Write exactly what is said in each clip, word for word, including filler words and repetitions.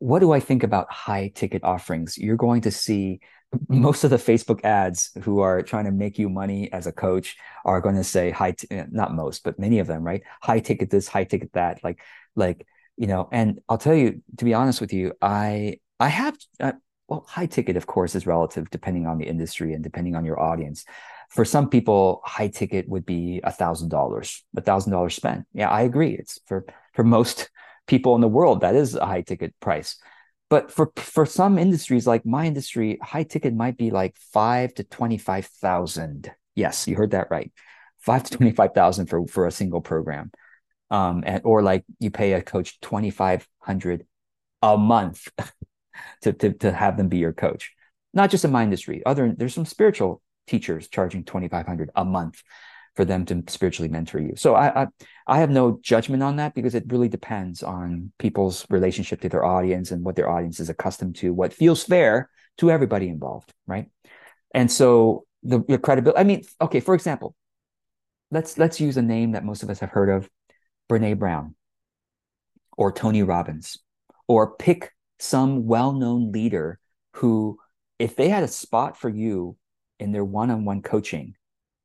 what do I think about high ticket offerings? You're going to see most of the Facebook ads who are trying to make you money as a coach are going to say high, t- eh, not most, but many of them, right? High ticket this, high ticket that, like, like, you know, and I'll tell you, to be honest with you, I, I have, uh, well, high ticket, of course, is relative depending on the industry and depending on your audience. For some people, high ticket would be a thousand dollars, a thousand dollars spent. Yeah, I agree. It's for, for most people in the world, that is a high ticket price. But for for some industries like my industry, high ticket might be like five to twenty-five thousand. Yes, you heard that right. Five to twenty-five thousand for for a single program. Um, and or like you pay a coach twenty-five hundred a month to, to to have them be your coach. Not just in my industry. Other there's some spiritual teachers charging twenty-five hundred a month for them to spiritually mentor you. So I, I I have no judgment on that because it really depends on people's relationship to their audience and what their audience is accustomed to, what feels fair to everybody involved, right? And so the your credibility. I mean, okay, for example, let's let's use a name that most of us have heard of, Brene Brown or Tony Robbins, or pick some well-known leader who, if they had a spot for you in their one-on-one coaching,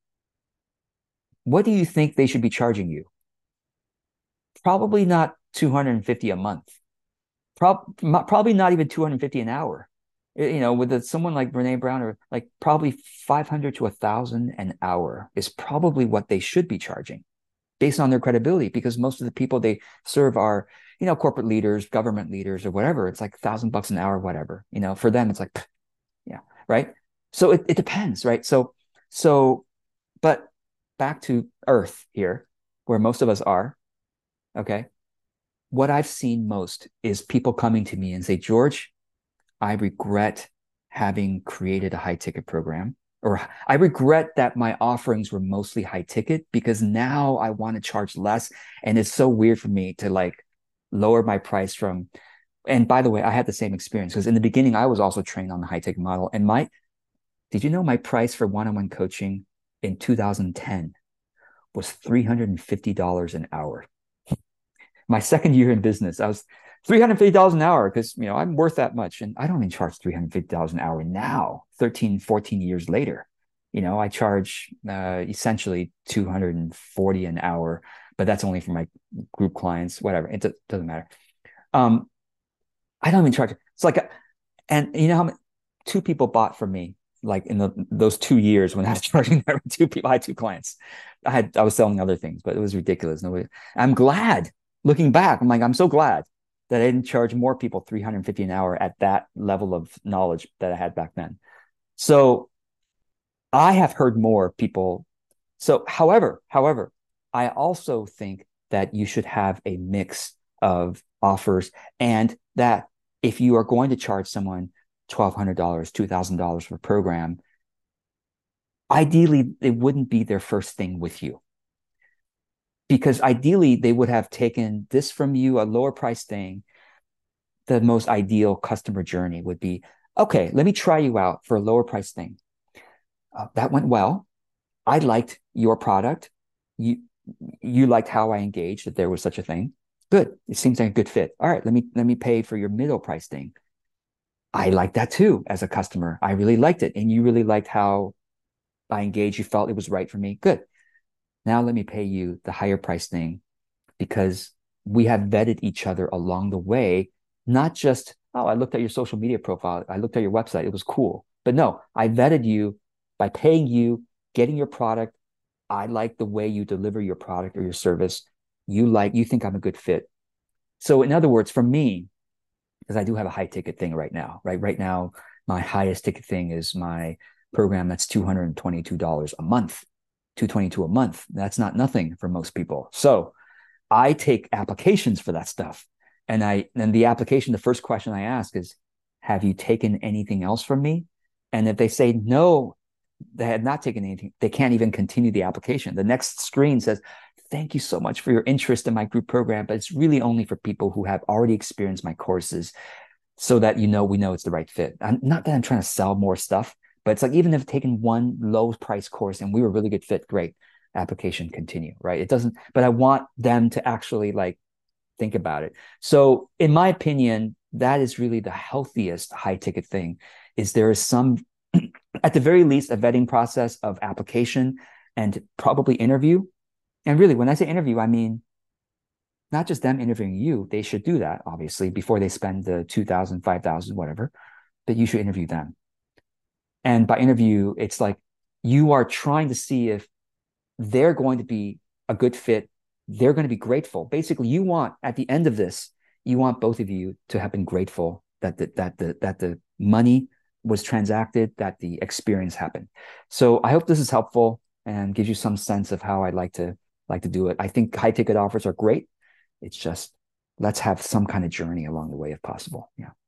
what do you think they should be charging you? Probably not two hundred fifty a month. Prob- probably not even two hundred fifty an hour. You know, with a, someone like Brene Brown, or like probably five hundred to a thousand an hour is probably what they should be charging based on their credibility, because most of the people they serve are, you know, corporate leaders, government leaders, or whatever. It's like a thousand bucks an hour, whatever. You know, for them, it's like, yeah, right. So it, it depends, right? So, so, but back to earth here, where most of us are, okay? What I've seen most is people coming to me and say, George, I regret having created a high ticket program, or I regret that my offerings were mostly high ticket because now I want to charge less. And it's so weird for me to like lower my price from, and by the way, I had the same experience because in the beginning, I was also trained on the high ticket model. And my, did you know my price for one-on-one coaching in two thousand ten was three hundred fifty dollars an hour? My second year in business, I was three hundred fifty dollars an hour because, you know, I'm worth that much. And I don't even charge three hundred fifty dollars an hour now, thirteen, fourteen years later. You know, I charge uh, essentially two hundred forty an hour, but that's only for my group clients, whatever. It doesn't matter. Um, I don't even charge. It's like, a, and you know how many, two people bought from me, like in the, those two years when I was charging two people, I had two clients. I had, I was selling other things, but it was ridiculous. Nobody, I'm glad looking back. I'm like, I'm so glad that I didn't charge more people three hundred fifty an hour at that level of knowledge that I had back then. So I have heard more people. So, however, however, I also think that you should have a mix of offers, and that if you are going to charge someone twelve hundred dollars, two thousand dollars for a program, ideally, it wouldn't be their first thing with you. Because ideally, they would have taken this from you, a lower price thing. The most ideal customer journey would be, okay, let me try you out for a lower price thing. Uh, that went well. I liked your product. You you liked how I engaged, that there was such a thing. Good. It seems like a good fit. All right, let me let me pay for your middle price thing. I liked that too as a customer. I really liked it. And you really liked how I engaged. You felt it was right for me. Good. Now let me pay you the higher price thing because we have vetted each other along the way, not just, oh, I looked at your social media profile. I looked at your website. It was cool. But no, I vetted you by paying you, getting your product. I like the way you deliver your product or your service. You like, you think I'm a good fit. So in other words, for me, because I do have a high ticket thing right now, right? Right now, my highest ticket thing is my program that's two hundred twenty-two dollars a month, two hundred twenty-two dollars a month. That's not nothing for most people. So I take applications for that stuff. And I, and the application, the first question I ask is, have you taken anything else from me? And if they say no, they had not taken anything, they can't even continue the application. The next screen says, thank you so much for your interest in my group program, but it's really only for people who have already experienced my courses so that, you know, we know it's the right fit. I'm not that I'm trying to sell more stuff, but it's like, even if taking one low price course and we were a really good fit, great, application continue, right? It doesn't, but I want them to actually like think about it. So in my opinion, that is really the healthiest high ticket thing. Is there is some, at the very least, a vetting process of application and probably interview. And really, when I say interview, I mean not just them interviewing you. They should do that, obviously, before they spend the two thousand, five thousand, whatever, but you should interview them. And by interview, it's like you are trying to see if they're going to be a good fit. They're going to be grateful. Basically, you want, at the end of this, you want both of you to have been grateful that the, that the, that the money was transacted, that the experience happened. So I hope this is helpful and gives you some sense of how I'd like to like to do it. I think high ticket offers are great. It's just, let's have some kind of journey along the way if possible. Yeah.